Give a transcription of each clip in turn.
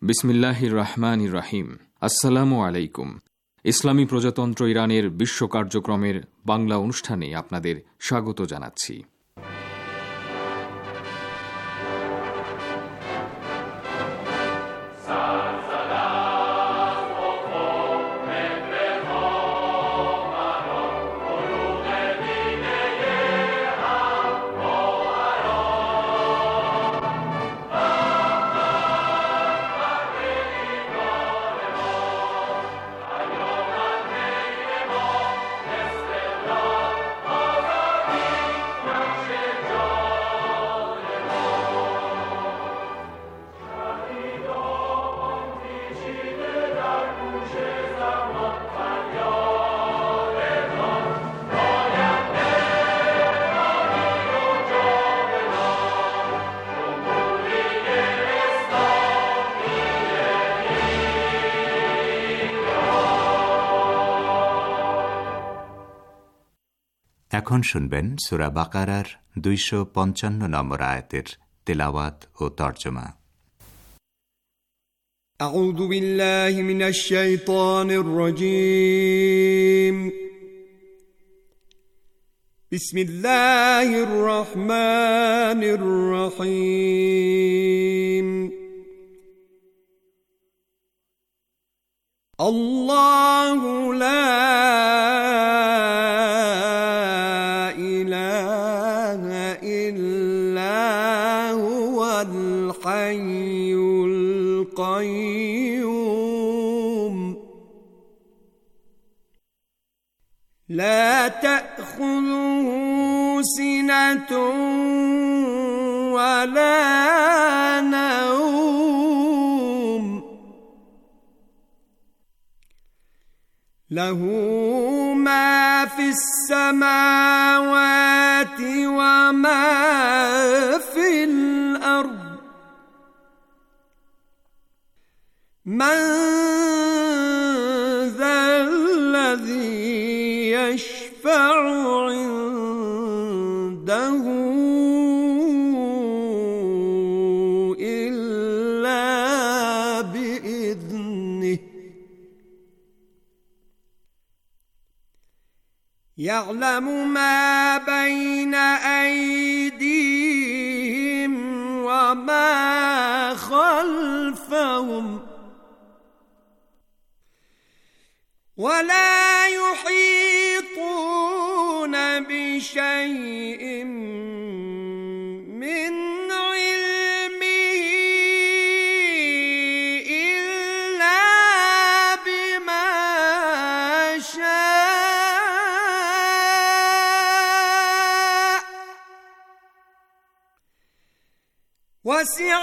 বিসমিল্লাহির রহমানির রহিম। আসসালামু আলাইকুম। ইসলামী প্রজাতন্ত্র ইরানের বিশ্ব কার্যক্রমের বাংলা অনুষ্ঠানে আপনাদের স্বাগত জানাচ্ছি। এখন শুনবেন সূরা বাকারার 255 নম্বর আয়াতের তেলাওয়াত ও তরজমা। আউযু বিল্লাহি মিনাশ শাইতানির রাজীম। বিসমিল্লাহির রহমানির রহিম। আল্লাহু লা الحي القيوم لا تأخذه سنة ولا نوم له ما في السماوات وما في الأرض من ذا الذي يشفع عنده إلا بإذنه يعلم ما بين أيديهم وما خلفهم ولا يحيطون بشيء من علمه إلا بما شاء وسع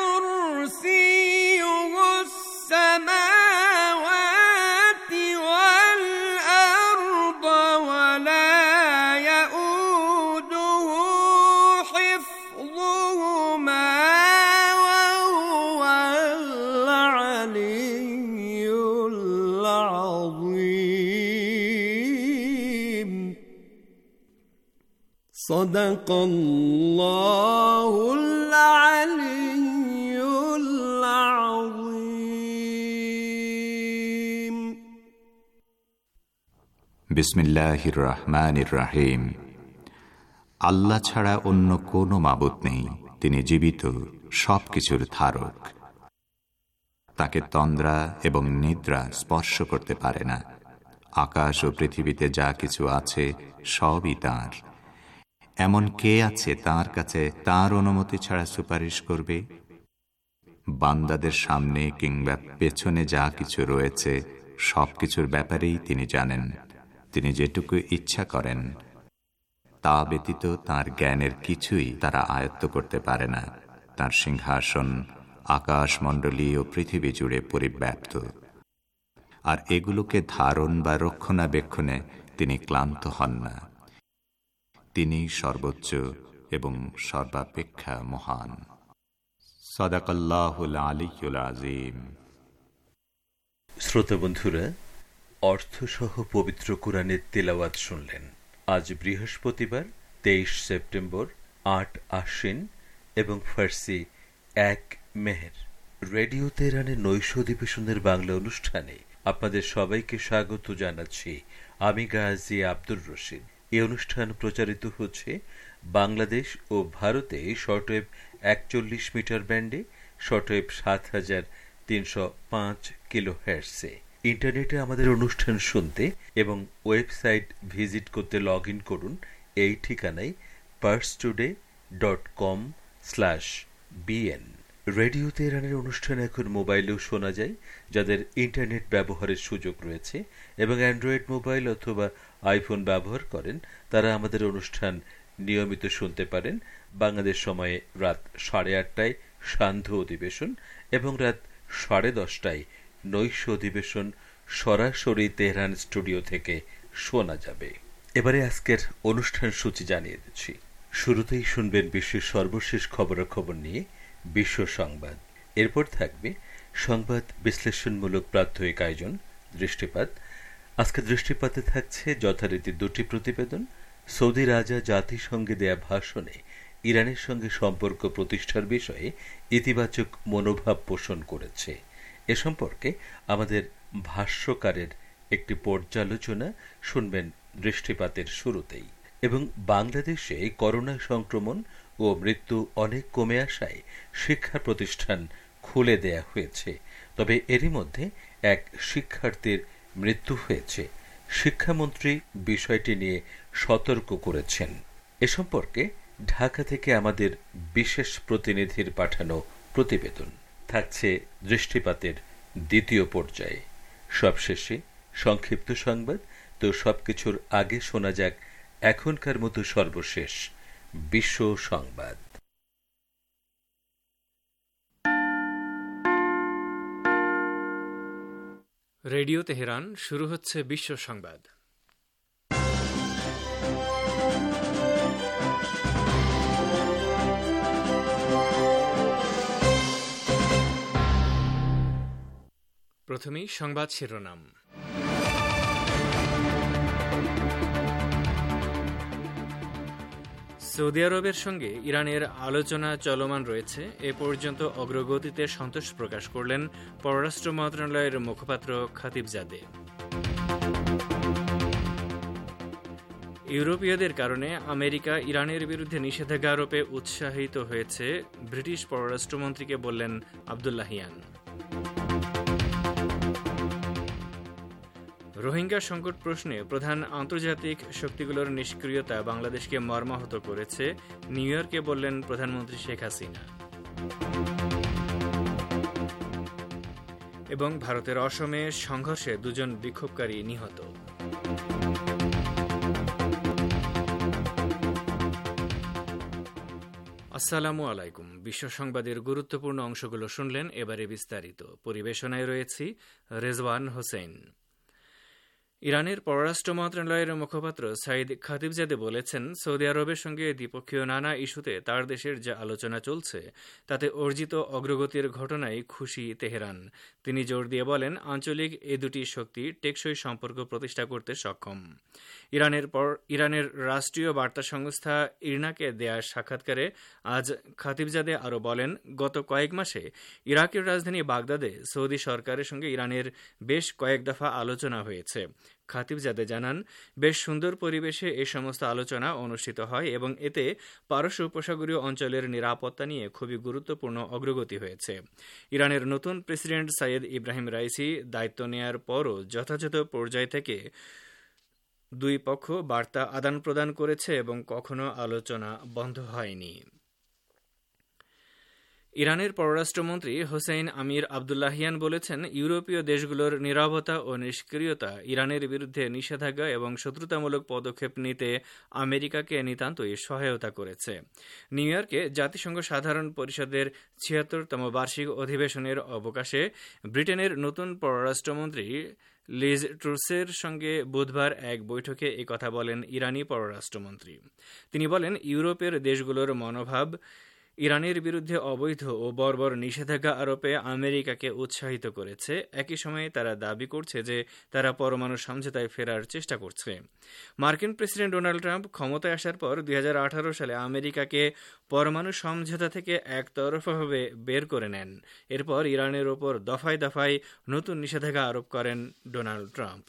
كرسيه السماوات والأرض ولا يؤوده حفظهما وهو العلي العظيم صدق الله العلي العظيم বিসমিল্লাহির রহমানির রহিম। আল্লাহ ছাড়া অন্য কোনো মাবুদ নেই, তিনি জীবিত, সবকিছুর ধারক। তাকে তন্দ্রা এবং নিদ্রা স্পর্শ করতে পারে না। আকাশ ও পৃথিবীতে যা কিছু আছে সবই তাঁর। এমন কে আছে তাঁর কাছে তাঁর অনুমতি ছাড়া সুপারিশ করবে? বান্দাদের সামনে কিংবা পেছনে যা কিছু রয়েছে সবকিছুর ব্যাপারেই তিনি জানেন। তিনি যেটুকু ইচ্ছা করেন তা ব্যতীত তাঁর জ্ঞানের কিছুই তারা আয়ত্ত করতে পারে না। তাঁর সিংহাসন আকাশমণ্ডলী ও পৃথিবী জুড়ে পরিব্যাপ্ত, আর এগুলোকে ধারণ বা রক্ষণাবেক্ষণে তিনি ক্লান্ত হন না। তিনি সর্বোচ্চ এবং সর্বাপেক্ষা মহান। সাদাকাল্লাহুল আলিয়্যুল আযীম। শ্রোতা বন্ধুরা, অর্থসহ পবিত্র কুরআনের তেলাওয়াত শুনলেন। আজ বৃহস্পতিবার 23 সেপ্টেম্বর, 8 আশ্বিন এবং ফার্সি 1 মেহের। রেডিও তেহরানের নৈশ অধিবেশনের বাংলা অনুষ্ঠানে আপনাদের সবাইকে স্বাগত জানাচ্ছি। আমি গাজী আব্দুর রশিদ। এই অনুষ্ঠান প্রচারিত হচ্ছে বাংলাদেশ ও ভারতে শর্টওয়েভ 41 মিটার ব্যান্ডে, শর্টওয়েভ 7305 কিলোহার্টজে। ইন্টারনেটে আমাদের অনুষ্ঠান শুনতে এবং ওয়েবসাইট ভিজিট করতে লগ ইন করুন এই ঠিকানায় parstoday.com/bn। রেডিও তেহরানের অনুষ্ঠান এখন মোবাইলেও শোনা যায়। যাদের ইন্টারনেট ব্যবহারের সুযোগ রয়েছে এবং অ্যান্ড্রয়েড মোবাইল অথবা আইফোন ব্যবহার করেন, তারা আমাদের অনুষ্ঠান নিয়মিত শুনতে পারেন। বাংলাদেশ সময়ে রাত 8:30টায় সান্ধ্য অধিবেশন এবং রাত 10:30টায় নৈশ অধিবেশন সরাসরি তেহরান স্টুডিও থেকে শোনা যাবে। এবারে আজকের অনুষ্ঠান সূচি জানিয়ে দিচ্ছি। শুরুতেই শুনবেন বিশ্বের সর্বশেষ খবরাখবর নিয়ে বিশ্ব সংবাদ। এরপর থাকবে সংবাদ বিশ্লেষণমূলক প্রাত্যহিক আয়োজন দৃষ্টিপাত। আজকে দৃষ্টিপাতে থাকছে যথারীতি দুটি প্রতিবেদন। সৌদি রাজা জাতিসংঘে দেয়া ভাষণে ইরানের সঙ্গে সম্পর্ক প্রতিষ্ঠার বিষয়ে ইতিবাচক মনোভাব পোষণ করেছে। এ সম্পর্কে আমাদের ভাষ্যকারের একটি পর্যালোচনা শুনবেন দৃষ্টিপাতের শুরুতেই। এবং বাংলাদেশে করোনা সংক্রমণ ও মৃত্যু অনেক কমে আসায় শিক্ষা প্রতিষ্ঠান খুলে দেয়া হয়েছে। তবে এরই মধ্যে এক শিক্ষার্থীর মৃত্যু হয়েছে। শিক্ষামন্ত্রী বিষয়টি নিয়ে সতর্ক করেছেন। এ সম্পর্কে ঢাকা থেকে আমাদের বিশেষ প্রতিনিধির পাঠানো প্রতিবেদন থাকছে দৃষ্টিপাতের দ্বিতীয় পর্যায়ে। সবশেষে সংক্ষিপ্ত সংবাদ। তো সবকিছুর আগে শোনা যাক এখনকার মতো সর্বশেষ বিশ্ব সংবাদ। রেডিও তেহরান, শুরু হচ্ছে বিশ্ব সংবাদ। প্রথমেই সংবাদ শিরোনাম। সৌদি আরবের সঙ্গে ইরানের আলোচনা চলমান রয়েছে। এ পর্যন্ত অগ্রগতিতে সন্তোষ প্রকাশ করলেন পররাষ্ট্র মন্ত্রণালয়ের মুখপাত্র খাতিবজাদে। ইউরোপীয়দের কারণে আমেরিকা ইরানের বিরুদ্ধে নিষেধাজ্ঞা আরোপে উৎসাহিত হয়েছে, ব্রিটিশ পররাষ্ট্রমন্ত্রীকে বললেন আব্দুল্লাহিয়ান। রোহিঙ্গা সংকট প্রশ্নে প্রধান আন্তর্জাতিক শক্তিগুলোর নিষ্ক্রিয়তা বাংলাদেশকে মর্মাহত করেছে, নিউ ইয়র্কে বললেন প্রধানমন্ত্রী শেখ হাসিনা। এবং ভারতের অসমে সংঘর্ষে 2 জন বিক্ষোভকারী নিহত। আসসালামু আলাইকুম। বিশ্ব সংবাদের গুরুত্বপূর্ণ অংশগুলো শুনলেন, এবারে বিস্তারিত। পরিবেশনায় রয়েছি রেজওয়ান হোসেন। ইরানের পররাষ্ট্র মন্ত্রণালয়ের মুখপাত্র সাইদ খাতিবজাদে বলেছেন, সৌদি আরবের সঙ্গে দ্বিপক্ষীয় নানা ইস্যুতে তার দেশের যে আলোচনা চলছে তাতে অর্জিত অগ্রগতির ঘটনায় খুশি তেহরান। তিনি জোর দিয়ে বলেন, আঞ্চলিক এ দুটি শক্তি টেকসই সম্পর্ক প্রতিষ্ঠা করতে সক্ষম। ইরানের রাষ্ট্রীয় বার্তা সংস্থা ইরনাকে দেয়া সাক্ষাৎকারে আজ খাতিবজাদে আরও বলেন, গত কয়েক মাসে ইরাকের রাজধানী বাগদাদে সৌদি সরকারের সঙ্গে ইরানের বেশ কয়েক দফা আলোচনা হয়েছে। খাতিবজাদে জানান, বেশ সুন্দর পরিবেশে এ সমস্ত আলোচনা অনুষ্ঠিত হয় এবং এতে পারস্য উপসাগরীয় অঞ্চলের নিরাপত্তা নিয়ে খুবই গুরুত্বপূর্ণ অগ্রগতি হয়েছে। ইরানের নতুন প্রেসিডেন্ট সাইয়েদ ইব্রাহিম রাইসি দায়িত্ব নেয়ার পরও যথাযথ পর্যায় থেকে দুই পক্ষ বার্তা আদান প্রদান করেছে এবং কখনো আলোচনা বন্ধ হয়নি। ইরানের পররাষ্ট্রমন্ত্রী হোসেইন আমির আবদুল্লাহিয়ান বলেছেন, ইউরোপীয় দেশগুলোর নীরবতা ও নিষ্ক্রিয়তা ইরানের বিরুদ্ধে নিষেধাজ্ঞা এবং শত্রুতামূলক পদক্ষেপ নিতে আমেরিকাকে নিতান্তই সহায়তা করেছে। নিউ ইয়র্কে জাতিসংঘ সাধারণ পরিষদের ৭৬তম বার্ষিক অধিবেশনের অবকাশে ব্রিটেনের নতুন পররাষ্ট্রমন্ত্রী লিজ ট্রুসের সঙ্গে বুধবার এক বৈঠকে একথা বলেন ইরানি পররাষ্ট্রমন্ত্রী। তিনি বলেন, ইউরোপের দেশগুলোর মনোভাব ইরানের বিরুদ্ধে অবৈধ ও বর্বর নিষেধাজ্ঞা আরোপে আমেরিকাকে উৎসাহিত করেছে। একই সময়ে তারা দাবি করছে যে তারা পরমাণু সমঝোতায় ফেরার চেষ্টা করছে। মার্কিন প্রেসিডেন্ট ডোনাল্ড ট্রাম্প ক্ষমতায় আসার পর 2018 সালে আমেরিকাকে পরমাণু সমঝোতা থেকে একতরফাভাবে বের করে নেন। এরপর ইরানের ওপর দফায় দফায় নতুন নিষেধাজ্ঞা আরোপ করেন ডোনাল্ড ট্রাম্প।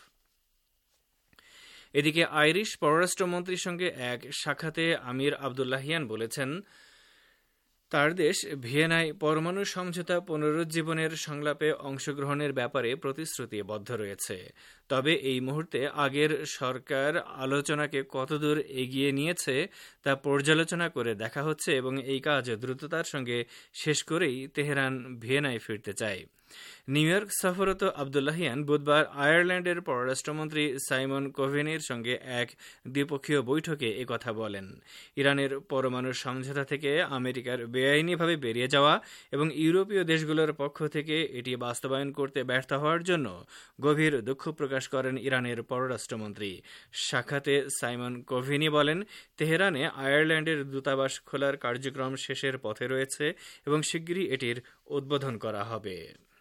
এদিকে আইরিশ পররাষ্ট্রমন্ত্রীর সঙ্গে এক সাক্ষাতে আমির আবদুল্লাহিয়ান বলেছেন, তার দেশ ভিয়েনায় পরমাণু সমঝোতা পুনরুজ্জীবনের সংলাপে অংশগ্রহণের ব্যাপারে প্রতিশ্রুতিবদ্ধ রয়েছে। তবে এই মুহূর্তে আগের সরকার আলোচনাকে কতদূর এগিয়ে নিয়েছে তা পর্যালোচনা করে দেখা হচ্ছে এবং এই কাজ দ্রুততার সঙ্গে শেষ করেই তেহরান ভিয়েনায় ফিরতে চায়। নিউ ইয়র্ক সফররত আবদুল্লাহিয়ান বুধবার আয়ারল্যান্ডের পররাষ্ট্রমন্ত্রী সাইমন কোভেনির সঙ্গে এক দ্বিপক্ষীয় বৈঠকে একথা বলেন। ইরানের পরমাণু সমঝোতা থেকে আমেরিকার বেআইনিভাবে বেরিয়ে যাওয়া এবং ইউরোপীয় দেশগুলোর পক্ষ থেকে এটি বাস্তবায়ন করতে ব্যর্থ হওয়ার জন্য গভীর দুঃখ প্রকাশ করেন ইরানের পররাষ্ট্রমন্ত্রী। সাক্ষাতে সাইমন কোভেনি বলেন, তেহরানে আয়ারল্যান্ডের দূতাবাস খোলার কার্যক্রম শেষের পথে রয়েছে এবং শিগগিরই এটির উদ্বোধন করা হবে।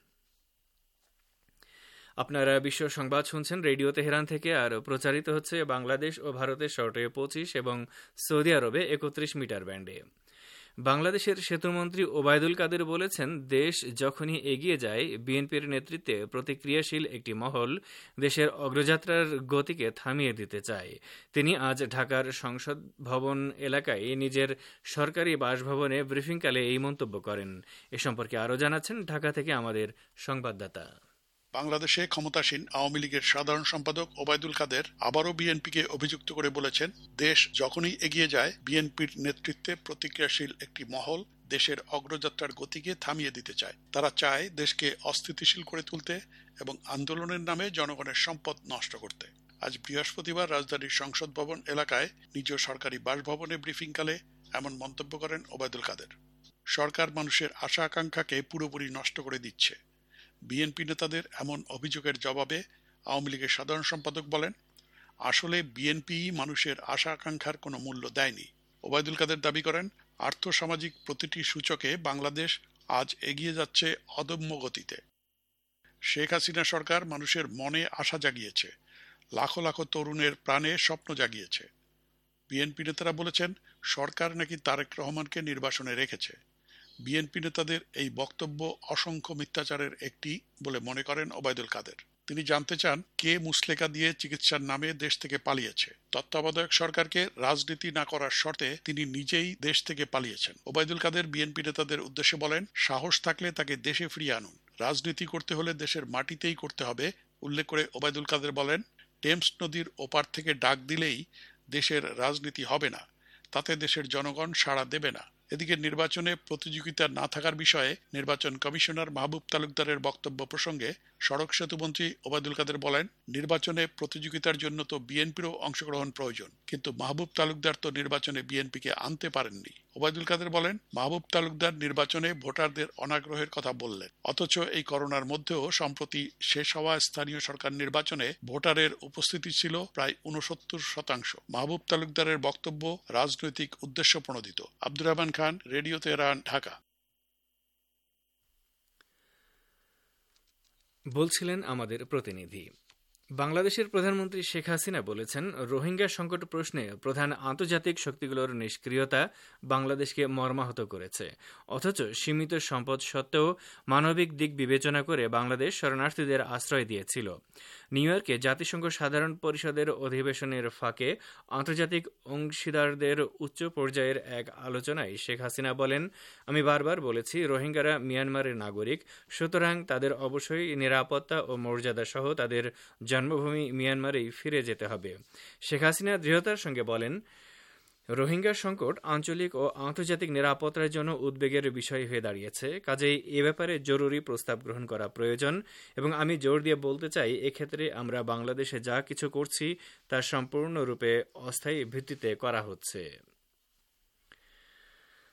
আপনারা বিশ্ব সংবাদ শুনছেন রেডিও তেহরান থেকে, আর প্রচারিত হচ্ছে বাংলাদেশ ও ভারতের শর্টে 25 এবং সৌদি আরবে 31 মিটার ব্যান্ডে। বাংলাদেশের সেতুমন্ত্রী ওবায়দুল কাদের বলেছেন, দেশ যখনই এগিয়ে যায় বিএনপির নেতৃত্বে প্রতিক্রিয়াশীল একটি মহল দেশের অগ্রযাত্রার গতিকে থামিয়ে দিতে চায়। তিনি আজ ঢাকার সংসদ ভবন এলাকায় নিজের সরকারি বাসভবনে ব্রিফিংকালে এই মন্তব্য করেন। এ সম্পর্কে আরও জানাচ্ছেন ঢাকা থেকে আমাদের সংবাদদাতা। বাংলাদেশে ক্ষমতাসীন আওয়ামী লীগের সাধারণ সম্পাদক ওবায়দুল কাদের আবারও বিএনপিকে অভিযুক্ত করে বলেছেন, দেশ যখনই এগিয়ে যায় বিএনপির নেতৃত্বে প্রতিক্রিয়াশীল একটি মহল দেশের অগ্রযাত্রার গতিকে থামিয়ে দিতে চায়। তারা চায় দেশকে অস্থিতিশীল করে তুলতে এবং আন্দোলনের নামে জনগণের সম্পদ নষ্ট করতে। আজ বৃহস্পতিবার রাজধানীর সংসদ ভবন এলাকায় নিজ সরকারি বাসভবনে ব্রিফিংকালে এমন মন্তব্য করেন ওবায়দুল কাদের। সরকার মানুষের আশা আকাঙ্ক্ষাকে পুরোপুরি নষ্ট করে দিচ্ছে। বিএনপি নেতাদের এমন অভিযোগের জবাবে আওয়ামী লীগের সাধারণ সম্পাদক বলেন, আসলে বিএনপি মানুষের আশা আকাঙ্ক্ষার কোনো মূল্য দেয়নি। ওবায়দুল কাদের দাবি করেন, আর্থসামাজিক প্রতিটি সূচকে বাংলাদেশ আজ এগিয়ে যাচ্ছে অদম্য গতিতে। শেখ হাসিনা সরকার মানুষের মনে আশা জাগিয়েছে, লাখো লাখো তরুণের প্রাণে স্বপ্ন জাগিয়েছে। বিএনপি নেতারা বলেছেন, সরকার নাকি তারেক রহমানকে নির্বাসনে রেখেছে। বিএনপি নেতাদের এই বক্তব্য অসংখ্য মিথ্যাচারের একটি বলে মনে করেন ওবায়দুল কাদের। তিনি জানতে চান, কে মুসলেকা দিয়ে চিকিৎসার নামে দেশ থেকে পালিয়েছে। তত্ত্বাবধায়ক সরকারকে রাজনীতি না করার শর্তে তিনি নিজেই দেশ থেকে পালিয়েছেন। ওবায়দুল কাদের বিএনপি নেতাদের উদ্দেশ্যে বলেন, সাহস থাকলে তাকে দেশে ফিরিয়ে আনুন। রাজনীতি করতে হলে দেশের মাটিতেই করতে হবে। উল্লেখ করে ওবায়দুল কাদের বলেন, টেমস নদীর ওপার থেকে ডাক দিলেই দেশের রাজনীতি হবে না, তাতে দেশের জনগণ সাড়া দেবে না। এদিকে নির্বাচনে প্রতিযোগিতা না থাকার বিষয়ে নির্বাচন কমিশনার মাহবুব তালুকদারের বক্তব্য প্রসঙ্গে সড়ক সেতুমন্ত্রী ওবায়দুল কাদের বলেন, নির্বাচনে প্রতিযোগিতার জন্য তো বিএনপিরও অংশগ্রহণ প্রয়োজন, কিন্তু মাহবুব তালুকদার তো নির্বাচনে বিএনপিকে আনতে পারেননি। ওবায়দুল কাদের বলেন, মাহবুব তালুকদার নির্বাচনে ভোটারদের অনাগ্রহের কথা বললেন, অথচ এই করোনার মধ্যেও সম্প্রতি শেষ হওয়া স্থানীয় সরকার নির্বাচনে ভোটারের উপস্থিতি ছিল প্রায় 69%। মাহবুব তালুকদারের বক্তব্য রাজনৈতিক উদ্দেশ্য প্রণোদিত। Abdur Rahman Khan, radio Tehran, Dhaka. বলছিলেন আমাদের প্রতিনিধি। বাংলাদেশের প্রধানমন্ত্রী শেখ হাসিনা বলেছেন, রোহিঙ্গা সংকট প্রশ্নে প্রধান আন্তর্জাতিক শক্তিগুলোর নিষ্ক্রিয়তা বাংলাদেশকে মর্মাহত করেছে। অথচ সীমিত সম্পদ সত্ত্বেও মানবিক দিক বিবেচনা করে বাংলাদেশ শরণার্থীদের আশ্রয় দিয়েছিল। নিউ ইয়র্কে জাতিসংঘ সাধারণ পরিষদের অধিবেশনের ফাঁকে আন্তর্জাতিক অংশীদারদের উচ্চ পর্যায়ের এক আলোচনায় শেখ হাসিনা বলেন, আমি বারবার বলেছি, রোহিঙ্গারা মিয়ানমারের নাগরিক, সুতরাং তাদের অবশ্যই নিরাপত্তা ও মর্যাদা সহ তাদের জন্মভূমি মিয়ানমারেই ফিরে যেতে হবে। শেখ হাসিনা দৃঢ়তার সঙ্গে বলেন, রোহিঙ্গা সংকট আঞ্চলিক ও আন্তর্জাতিক নিরাপত্তার জন্য উদ্বেগের বিষয় হয়ে দাঁড়িয়েছে। কাজেই এ ব্যাপারে জরুরি প্রস্তাব গ্রহণ করা প্রয়োজন এবং আমি জোর দিয়ে বলতে চাই, এক্ষেত্রে আমরা বাংলাদেশে যা কিছু করছি তা সম্পূর্ণরূপে অস্থায়ী ভিত্তিতে করা হচ্ছে।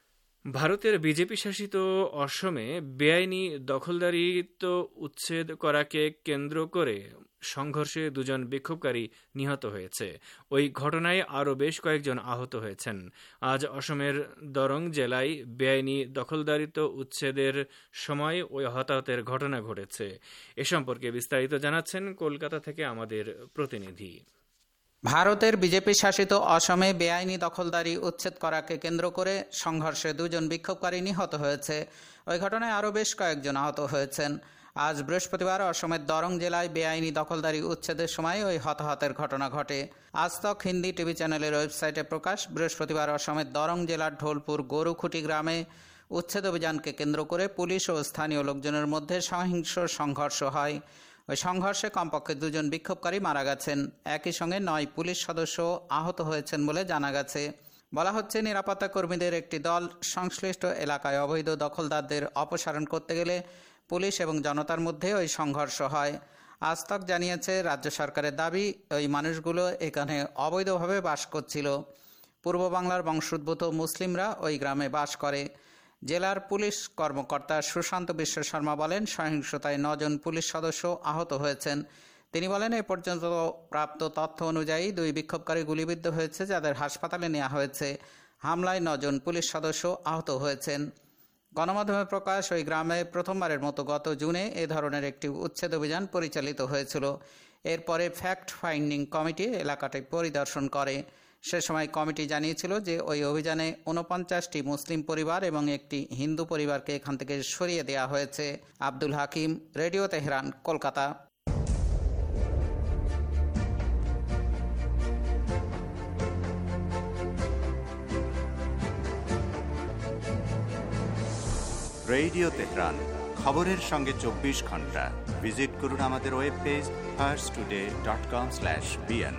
ভারতের বিজেপি শাসিত অসমে বেআইনি দখলদারিত্ব উচ্ছেদ করাকে কেন্দ্র করে সংঘর্ষে দুজন বিক্ষোভকারী নিহত হয়েছে। ওই ঘটনায় আরও বেশ কয়েকজন আহত হয়েছেন। আজ অসমের দরং জেলায় বেআইনি দখলদারিত্ব উচ্ছেদের সময় ওই হতাহতের ঘটনা ঘটেছে। এ সম্পর্কে বিস্তারিত জানাচ্ছেন কলকাতা থেকে আমাদের প্রতিনিধি। ভারতের বিজেপি শাসিত অসমে বেআইনি দখলদারি উচ্ছেদ করাকে কেন্দ্র করে সংঘর্ষে দুজন বিক্ষোভকারী নিহত হয়েছে। ওই ঘটনায় আরও বেশ কয়েকজন আহত হয়েছেন। আজ বৃহস্পতিবার অসমের দরং জেলায় বেআইনি দখলদারি উচ্ছেদের সময় ওই হতাহতের ঘটনা ঘটে। আজ তক হিন্দি টিভি চ্যানেলের ওয়েবসাইটে প্রকাশ, বৃহস্পতিবার অসমের দরং জেলার ঢোলপুর গরুখুটি গ্রামে উচ্ছেদ অভিযানকে কেন্দ্র করে পুলিশ ও স্থানীয় লোকজনের মধ্যে সহিংস সংঘর্ষ হয়। ওই সংঘর্ষে কমপক্ষে দুজন বিক্ষোভকারী মারা গেছেন। একই সঙ্গে 9 পুলিশ সদস্য আহত হয়েছেন বলে জানা গেছে। বলা হচ্ছে, নিরাপত্তা কর্মীদের একটি দল সংশ্লিষ্ট এলাকায় অবৈধ দখলদারদের অপসারণ করতে গেলে পুলিশ এবং জনতার মধ্যে ওই সংঘর্ষ হয়। আজ তক জানিয়েছে, রাজ্য সরকারের দাবি ওই মানুষগুলো এখানে অবৈধভাবে বাস করছিল। পূর্ব বাংলার বংশোদ্ভূত মুসলিমরা ওই গ্রামে বাস করে। জেলার পুলিশ কর্মকর্তা সুশান্ত বিশ্ব শর্মা বলেন, সহিংসতায় 9 জন পুলিশ সদস্য আহত হয়েছেন। তিনি বলেন, এ পর্যন্ত প্রাপ্ত তথ্য অনুযায়ী 2 বিক্ষোভকারী গুলিবিদ্ধ হয়েছে, যাদের হাসপাতালে নেওয়া হয়েছে। হামলায় 9 জন পুলিশ সদস্য আহত হয়েছেন। গণমাধ্যমে প্রকাশ, ওই গ্রামে প্রথমবারের মতো গত জুনে এ ধরনের একটি উচ্ছেদ অভিযান পরিচালিত হয়েছিল। এরপরে ফ্যাক্ট ফাইন্ডিং কমিটি এলাকাটি পরিদর্শন করে। সে সময় কমিটি জানিয়েছিল যে ওই অভিযানে 49টি মুসলিম পরিবার এবং একটি হিন্দু পরিবারকে এখান থেকে সরিয়ে দেওয়া হয়েছে। Abdul Hakim, radio Tehran, Kolkata. Radio Tehran, খবরের সঙ্গে 24 ঘন্টা। ভিজিট করুন আমাদের ওয়েব পেজ farstoday.com/bn।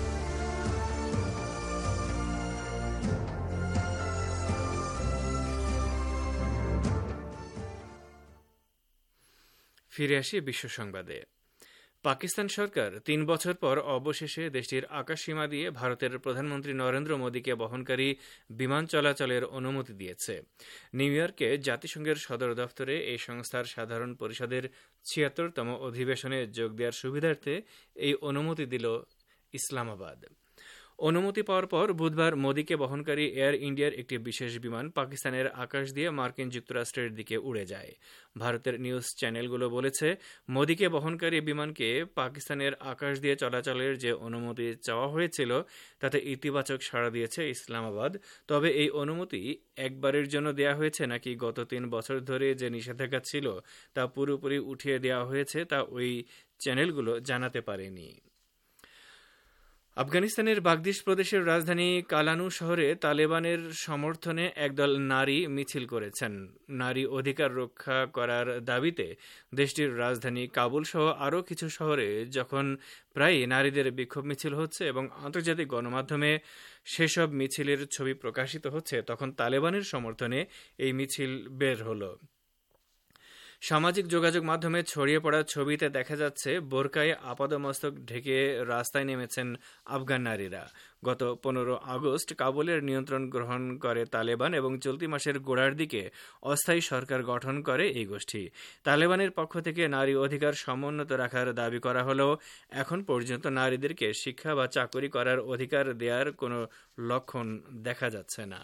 ফিরে আসি বিশ্ব সংবাদে। পাকিস্তান সরকার 3 বছর পর অবশেষে দেশটির আকাশসীমা দিয়ে ভারতের প্রধানমন্ত্রী নরেন্দ্র মোদীকে বহনকারী বিমান চলাচলের অনুমতি দিয়েছে। নিউ ইয়র্কে জাতিসংঘের সদর দফতরে এই সংস্থার সাধারণ পরিষদের 76তম অধিবেশনে যোগ দেওয়ার সুবিধার্থে এই অনুমতি দিল ইসলামাবাদ। অনুমতি পাওয়ার পর বুধবার মোদীকে বহনকারী এয়ার ইন্ডিয়ার একটি বিশেষ বিমান পাকিস্তানের আকাশ দিয়ে মার্কিন যুক্তরাষ্ট্রের দিকে উড়ে যায়। ভারতের নিউজ চ্যানেলগুলো বলেছে, মোদীকে বহনকারী বিমানকে পাকিস্তানের আকাশ দিয়ে চলাচলের যে অনুমতি চাওয়া হয়েছিল তাতে ইতিবাচক সাড়া দিয়েছে ইসলামাবাদ। তবে এই অনুমতি একবারের জন্য দেয়া হয়েছে নাকি গত 3 বছর ধরে যে নিষেধাজ্ঞা ছিল তা পুরোপুরি উঠিয়ে দেওয়া হয়েছে তা ওই চ্যানেলগুলো জানাতে পারেনি। আফগানিস্তানের বাগদিশ প্রদেশের রাজধানী কালানু শহরে তালেবানের সমর্থনে একদল নারী মিছিল করেছেন। নারী অধিকার রক্ষা করার দাবিতে দেশটির রাজধানী কাবুল সহ আরও কিছু শহরে যখন প্রায় নারীদের বিক্ষোভ মিছিল হচ্ছে এবং আন্তর্জাতিক গণমাধ্যমে সেসব মিছিলের ছবি প্রকাশিত হচ্ছে, তখন তালেবানের সমর্থনে এই মিছিল বের হলো। সামাজিক যোগাযোগ মাধ্যমে ছড়িয়ে পড়া ছবিতে দেখা যাচ্ছে বোরকায় আপাদমস্তক ঢেকে রাস্তায় নেমেছেন আফগান নারীরা। গত 15 আগস্ট কাবুলের নিয়ন্ত্রণ গ্রহণ করে তালেবান এবং চলতি মাসের গোড়ার দিকে অস্থায়ী সরকার গঠন করে এই গোষ্ঠী। তালেবানের পক্ষ থেকে নারী অধিকার সমুন্নত রাখার দাবি করা হলেও এখন পর্যন্ত নারীদেরকে শিক্ষা বা চাকরি করার অধিকার দেওয়ার কোনো লক্ষণ দেখা যাচ্ছে না।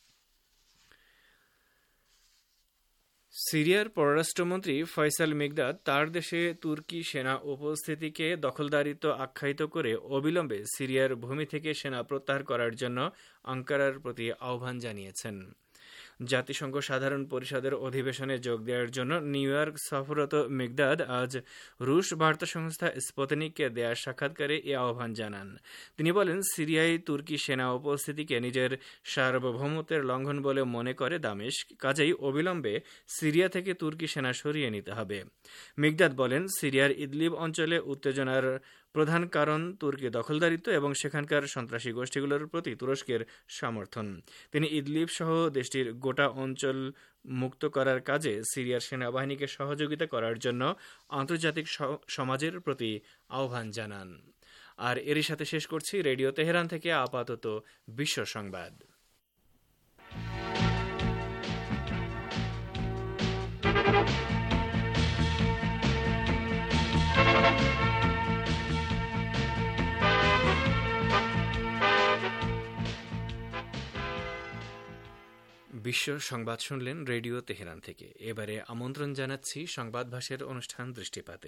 সিরিয়ার পররাষ্ট্রমন্ত্রী ফয়সাল মিকদাদ তার দেশে তুর্কি সেনা উপস্থিতিকে দখলদারিত্ব আখ্যায়িত করে অবিলম্বে সিরিয়ার ভূমি থেকে সেনা প্রত্যাহার করার জন্য আঙ্কারার প্রতি আহ্বান জানিয়েছেন। জাতিসংঘ সাধারণ পরিষদের অধিবেশনে যোগ দেওয়ার জন্য নিউ ইয়র্ক সফররত মিকদাদ আজ রুশ বার্তা সংস্থা স্পুতনিককে দেয়া সাক্ষাৎকারে এ আহ্বান জানান। তিনি বলেন, সিরিয়ায় তুর্কি সেনা উপস্থিতিকে নিজের সার্বভৌমত্বের লঙ্ঘন বলে মনে করে দামেস্ক, কাজেই অবিলম্বে সিরিয়া থেকে তুর্কি সেনা সরিয়ে নিতে হবে। মিকদাদ বলেন, সিরিয়ার ইদলিব অঞ্চলে উত্তেজনার প্রধান কারণ তুর্কি দখলদারিত্ব এবং সেখানকার সন্ত্রাসী গোষ্ঠীগুলোর প্রতি তুরস্কের সমর্থন। তিনি ইদলিব সহ দেশটির গোটা অঞ্চল মুক্ত করার কাজে সিরিয়ার সেনাবাহিনীকে সহযোগিতা করার জন্য আন্তর্জাতিক সমাজের প্রতি আহ্বান জানান। আর এরই সাথে শেষ করছি রেডিও তেহরান থেকে আপাতত বিশ্ব সংবাদ। বিশ্ব সংবাদ শুনলেন রেডিও তেহরান থেকে। এবারে আমন্ত্রণ জানাচ্ছি সংবাদ ভাষের অনুষ্ঠান দৃষ্টিপাতে।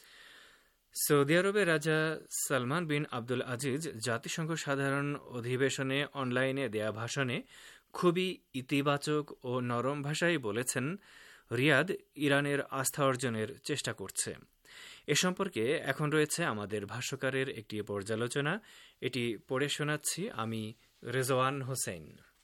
সৌদি আরবের রাজা সালমান বিন আব্দুল আজিজ জাতিসংঘ সাধারণ অধিবেশনে অনলাইনে দেয়া ভাষণে খুবই ইতিবাচক ও নরম ভাষায় বলেছেন, রিয়াদ ইরানের আস্থা অর্জনের চেষ্টা করছে। এ সম্পর্কে এখন রয়েছে আমাদের ভাষ্যকারের একটি পর্যালোচনা। এটি পড়ে শোনাচ্ছি আমি, রেজওয়ান হোসেন।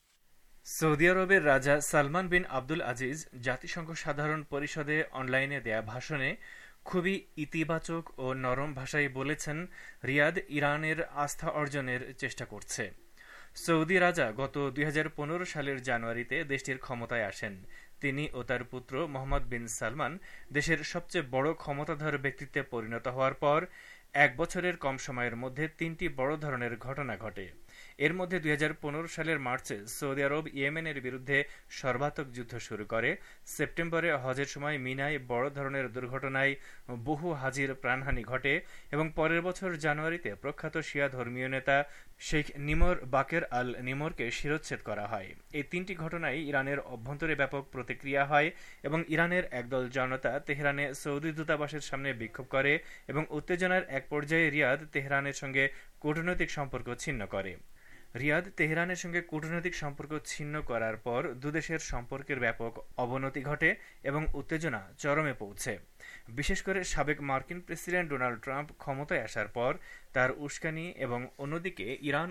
সৌদি আরবের রাজা সালমান বিন আব্দুল আজিজ জাতিসংঘ সাধারণ পরিষদে অনলাইনে দেয়া ভাষণে খুবই ইতিবাচক ও নরম ভাষায় বলেছেন, রিয়াদ ইরানের আস্থা অর্জনের চেষ্টা করছে। সৌদি রাজা গত 2015 সালের জানুয়ারিতে দেশটির ক্ষমতায় আসেন। তিনি ও তার পুত্র মোহাম্মদ বিন সালমান দেশের সবচেয়ে বড় ক্ষমতাধর ব্যক্তিত্বে পরিণত হওয়ার পর 1 বছরের কম সময়ের মধ্যে 3টি বড় ধরনের ঘটনা ঘটে। এর মধ্যে 2015 সালের মার্চে সৌদি আরব ইয়েমেনের বিরুদ্ধে সর্বাত্মক যুদ্ধ শুরু করে। সেপ্টেম্বরে হজের সময় মিনায় বড় ধরনের দুর্ঘটনায় বহু হাজির প্রাণহানি ঘটে এবং পরের বছর জানুয়ারিতে প্রখ্যাত শিয়া ধর্মীয় নেতা শেখ নিমর বাকের আল নিমরকে শিরোচ্ছেদ করা হয়। এই 3টি ঘটনায় ইরানের অভ্যন্তরে ব্যাপক প্রতিক্রিয়া হয় এবং ইরানের একদল জনতা তেহরানে সৌদি দূতাবাসের সামনে বিক্ষোভ করে এবং উত্তেজনার এক পর্যায়ে রিয়াদ তেহরানের সঙ্গে কূটনৈতিক সম্পর্ক ছিন্ন করে। রিয়াদ তেহরানের সঙ্গে কূটনৈতিক সম্পর্ক ছিন্ন করার পর দুদেশের সম্পর্কের ব্যাপক অবনতি ঘটে এবং উত্তেজনা চরমে পৌঁছে। বিশেষ করে সাবেক মার্কিন প্রেসিডেন্ট ডোনাল্ড ট্রাম্প ক্ষমতায় আসার পর তার উস্কানি এবং অন্যদিকে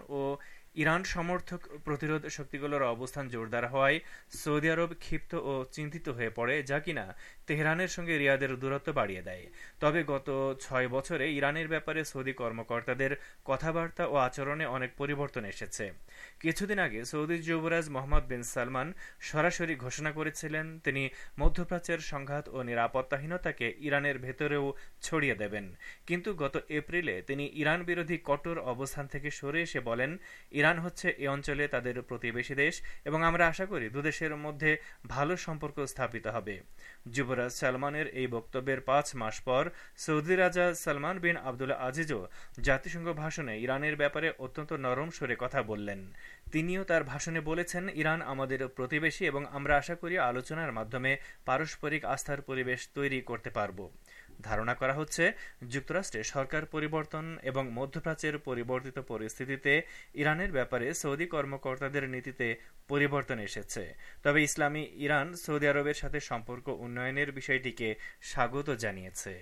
ইরান সমর্থক প্রতিরোধ শক্তিগুলোর অবস্থান জোরদার হওয়ায় সৌদি আরব ক্ষিপ্ত ও চিন্তিত হয়ে পড়ে, যা কিনা তেহরানের সঙ্গে রিয়াদের দূরত্ব বাড়িয়ে দেয়। তবে গত 6 বছরে ইরানের ব্যাপারে সৌদি কর্মকর্তাদের কথাবার্তা ও আচরণে অনেক পরিবর্তন এসেছে। কিছুদিন আগে সৌদি যুবরাজ মোহাম্মদ বিন সালমান সরাসরি ঘোষণা করেছিলেন তিনি মধ্যপ্রাচ্যের সংঘাত ও নিরাপত্তাহীনতাকে ইরানের ভেতরেও ছড়িয়ে দেবেন। কিন্তু গত এপ্রিলে তিনি ইরান বিরোধী কঠোর অবস্থান থেকে সরে এসে বলেন, ইরান হচ্ছে এ অঞ্চলে তাদের প্রতিবেশী দেশ এবং আমরা আশা করি দুদেশের মধ্যে ভালো সম্পর্ক স্থাপিত হবে। যুবরাজ সালমানের এই বক্তব্যের 5 মাস পর সৌদি রাজা সালমান বিন আব্দুল আজিজও জাতিসংঘ ভাষণে ইরানের ব্যাপারে অত্যন্ত নরম স্বরে কথা বললেন। তিনিও তার ভাষণে বলেছেন, ইরান আমাদের প্রতিবেশী এবং আমরা আশা করি আলোচনার মাধ্যমে পারস্পরিক আস্থার পরিবেশ তৈরি করতে পারব। ধারণা করা হচ্ছে যুক্তরাষ্ট্রে সরকার পরিবর্তন এবং মধ্যপ্রাচ্যের পরিবর্তিত পরিস্থিতিতে ইরানের ব্যাপারে সৌদি কর্মকর্তাদের নীতিতে পরিবর্তন এসেছে। তবে ইসলামী ইরান সৌদি আরবের সাথে সম্পর্ক উন্নয়নের বিষয়টিকে স্বাগত জানিয়েছে।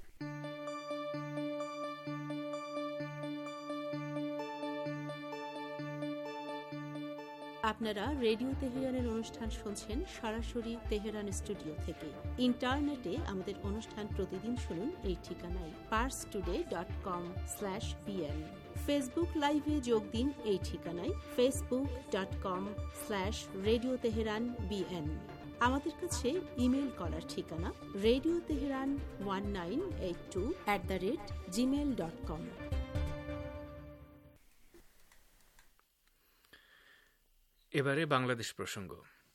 আপনারা রেডিও তেহরানের অনুষ্ঠান শুনছেন সরাসরি তেহরান স্টুডিও থেকে। ইন্টারনেটে আমাদের অনুষ্ঠান প্রতিদিন শুনুন এই ঠিকানায় parstoday.com/bn। ফেসবুক লাইভে যোগ দিন এই ঠিকানায় facebook.com/radio teheran bn। আমাদের কাছে ইমেল করার ঠিকানা radioteheran1982@gmail.com। এবারে বাংলাদেশ প্রসঙ্গ।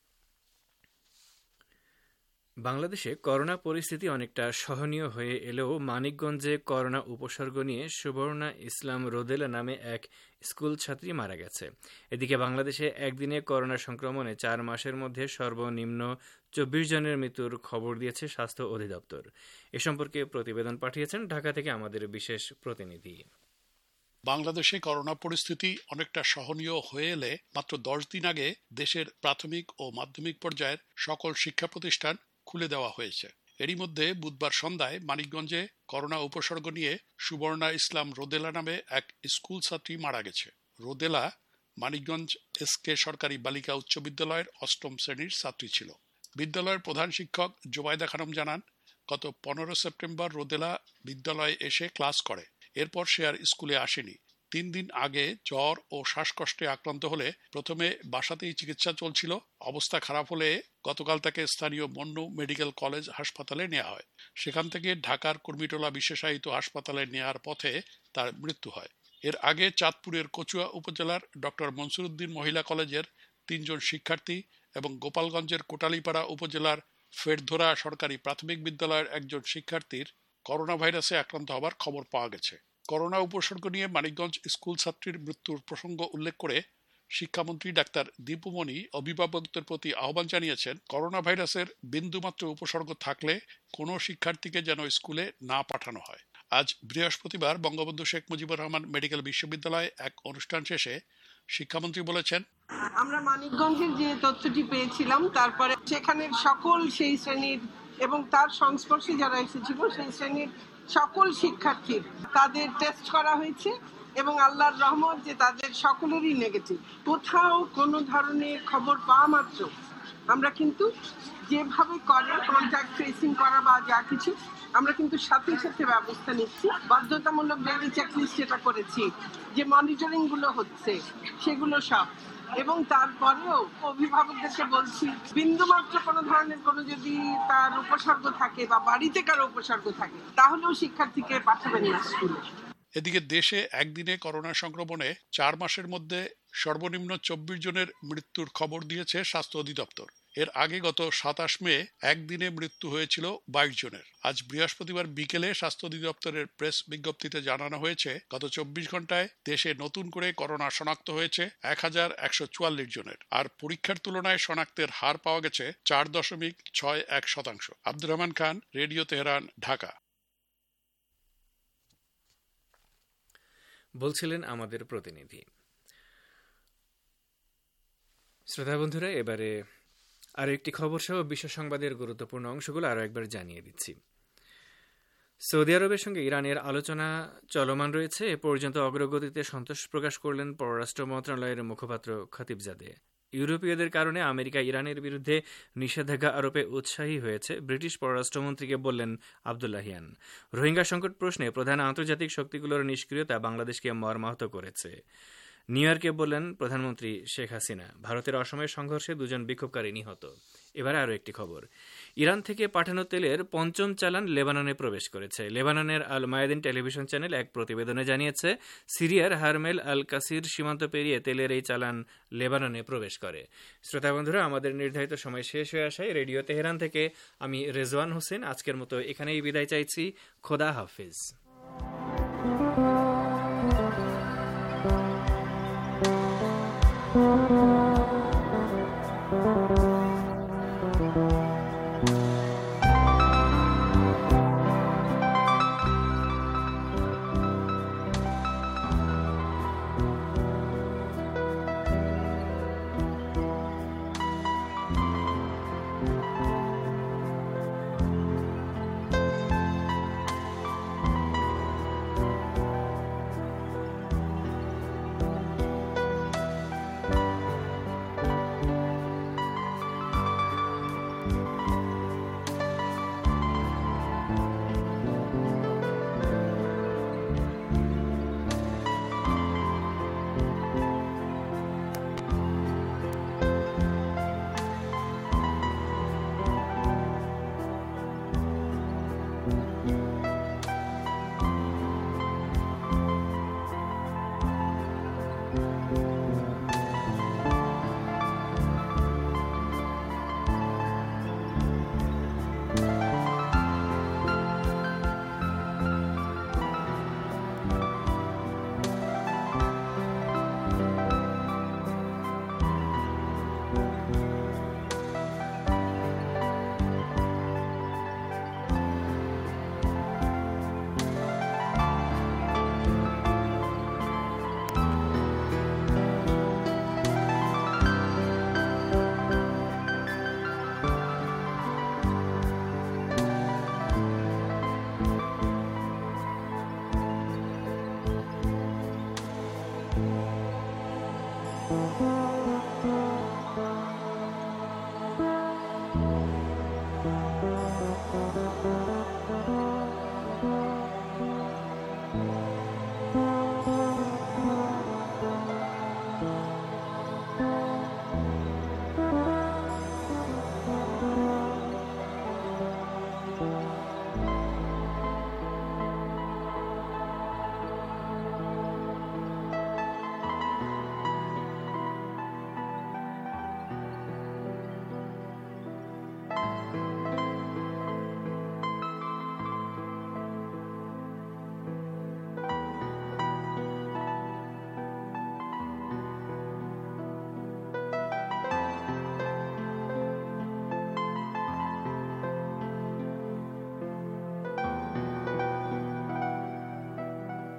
বাংলাদেশে করোনা পরিস্থিতি অনেকটা সহনীয় হয়ে এলেও মানিকগঞ্জে করোনা উপসর্গ নিয়ে সুবর্ণা ইসলাম রোদেলা নামে এক স্কুল ছাত্রী মারা গেছে। এদিকে বাংলাদেশে একদিনে করোনা সংক্রমণে 4 মাসের মধ্যে সর্বনিম্ন 24 জনের মৃত্যুর খবর দিয়েছে স্বাস্থ্য অধিদপ্তর। এ সম্পর্কে প্রতিবেদন পাঠিয়েছেন ঢাকা থেকে আমাদের বিশেষ প্রতিনিধি। বাংলাদেশে করোনা পরিস্থিতি অনেকটা সহনীয় হয়ে এলে মাত্র 10 দিন আগে দেশের প্রাথমিক ও মাধ্যমিক পর্যায়ের সকল শিক্ষা প্রতিষ্ঠান খুলে দেওয়া হয়েছে। এরই মধ্যে বুধবার সন্ধ্যায় মানিকগঞ্জে করোনা উপসর্গ নিয়ে সুবর্ণা ইসলাম রোদেলা নামে এক স্কুল ছাত্রী মারা গেছে। রোদেলা মানিকগঞ্জ SK সরকারি বালিকা উচ্চ বিদ্যালয়ের 8ম শ্রেণীর ছাত্রী ছিল। বিদ্যালয়ের প্রধান শিক্ষক জোবাইদা খানম জানান, গত 15 সেপ্টেম্বর রোদেলা বিদ্যালয়ে এসে ক্লাস করে। এরপর সে আর স্কুলে আসেনি। 3 দিন আগে জ্বর ও শ্বাসকষ্টে আক্রান্ত হলে প্রথমে বাসাতেই চিকিৎসা চলছিল। অবস্থা খারাপ হলে গতকাল তাকে স্থানীয় মন্নু মেডিকেল কলেজ হাসপাতালে নেওয়া হয়। সেখান থেকে ঢাকার কুর্মিটোলা বিশেষায়িত হাসপাতালে নেওয়ার পথে তার মৃত্যু হয়। এর আগে চাঁদপুরের কচুয়া উপজেলার ডক্টর মনসুর উদ্দিন মহিলা কলেজের 3 জন শিক্ষার্থী এবং গোপালগঞ্জের কোটালীপাড়া উপজেলার ফেরধরা সরকারি প্রাথমিক বিদ্যালয়ের একজন শিক্ষার্থীর করোনা ভাইরাসে আক্রান্ত হবার খবর পাওয়া গেছে। করোনা উপসর্গ নিয়ে মানিকগঞ্জ স্কুল ছাত্রীর মৃত্যুর প্রসঙ্গ উল্লেখ করে শিক্ষামন্ত্রী ডাক্তার দীপুমণি অভিভাবকদের প্রতি আহ্বান জানিয়েছেন, করোনা ভাইরাসের বিন্দুমাত্র উপসর্গ থাকলে কোনো শিক্ষার্থীকে যেন স্কুলে না পাঠানো হয়। আজ বৃহস্পতিবার বঙ্গবন্ধু শেখ মুজিবুর রহমান মেডিকেল বিশ্ববিদ্যালয়ে এক অনুষ্ঠান শেষে শিক্ষামন্ত্রী বলেছেন, আমরা মানিকগঞ্জের যে তথ্যটি পেয়েছিলাম, তারপরে সেখানের সকল সেই শ্রেণীর এবং তার সংস্পর্শে যারা এসেছিল সেই শ্রেণীর সকল শিক্ষার্থীর তাদের টেস্ট করা হয়েছে এবং আল্লাহর রহমত যে তাদের সকলেরই নেগেটিভ। কোথাও কোনো ধরনের খবর পাওয়া মাত্র আমরা কিন্তু যেভাবে করে কন্ট্যাক্ট ট্রেসিং করা বা যা কিছু আমরা কিন্তু সাথে সাথে ব্যবস্থা নিচ্ছি। বাধ্যতামূলক ডেইলি চেকলিস্ট যেটা করেছি, যে মনিটরিং গুলো হচ্ছে সেগুলো সব, এবং তারপরেও অভিভাবকদেরকে বলছি বিন্দুমাত্র কোনো ধরনের কোনো যদি তার উপসর্গ থাকে বা বাড়িতে কারো উপসর্গ থাকে তাহলেও শিক্ষার্থীকে পাঠাবেন না স্কুলে। এদিকে দেশে একদিনে করোনা সংক্রমণে 4 মাসের মধ্যে সর্বনিম্ন 24 জনের মৃত্যুর খবর দিয়েছে স্বাস্থ্য অধিদপ্তর। এর আগে গত 27 মে একদিনে মৃত্যু হয়েছিল 22 জনের। আজ বৃহস্পতিবার বিকেলে স্বাস্থ্য অধিদপ্তরের প্রেস বিজ্ঞপ্তিতে জানানো হয়েছে, গত 24 ঘন্টায় দেশে নতুন করে করোনা শনাক্ত হয়েছে 1144 জনের, আর পরীক্ষার তুলনায় শনাক্তের হার পাওয়া গেছে 4.61%। Abdur Rahman Khan, radio Tehran, Dhaka. বলছিলেন আমাদের প্রতিনিধি। শ্রোতা বন্ধুরা, এবারে আরো একটি খবর সহ বিশ্ব সংবাদের গুরুত্বপূর্ণ অংশগুলো আরো একবার জানিয়ে দিচ্ছি। সৌদি আরবের সঙ্গে ইরানের আলোচনা চলমান রয়েছে। এ পর্যন্ত অগ্রগতিতে সন্তোষ প্রকাশ করলেন পররাষ্ট্র মন্ত্রণালয়ের মুখপাত্র খতিবজাদে। ইউরোপীয়দের কারণে আমেরিকা ইরানের বিরুদ্ধে নিষেধাজ্ঞা আরোপে উৎসাহী হয়েছে, ব্রিটিশ পররাষ্ট্রমন্ত্রীকে বললেন আবদুল্লাহিয়ান। রোহিঙ্গা সংকট প্রশ্নে প্রধান আন্তর্জাতিক শক্তিগুলোর নিষ্ক্রিয়তা বাংলাদেশকে মর্মাহত করেছে, নিউ ইয়র্কে বললেন প্রধানমন্ত্রী শেখ হাসিনা। ভারতের অসময়ে সংঘর্ষে 2 জন বিক্ষোভকারী নিহত। এবারে আরও একটি খবর। ইরান থেকে পাঠানো তেলের 5ম চালান লেবাননে প্রবেশ করেছে। লেবাননের আল মায়াদিন টেলিভিশন চ্যানেল এক প্রতিবেদনে জানিয়েছে, সিরিয়ার হারমেল আল কাসির সীমান্ত পেরিয়ে তেলের এই চালান লেবাননে প্রবেশ করে। শ্রোতা বন্ধুরা, আমাদের নির্ধারিত সময় শেষ হয়ে আসায় রেডিও তেহরান থেকে আমি রেজওয়ান হোসেন আজকের মতো এখানেই বিদায় চাইছি। খোদা হাফিজ। Thank you.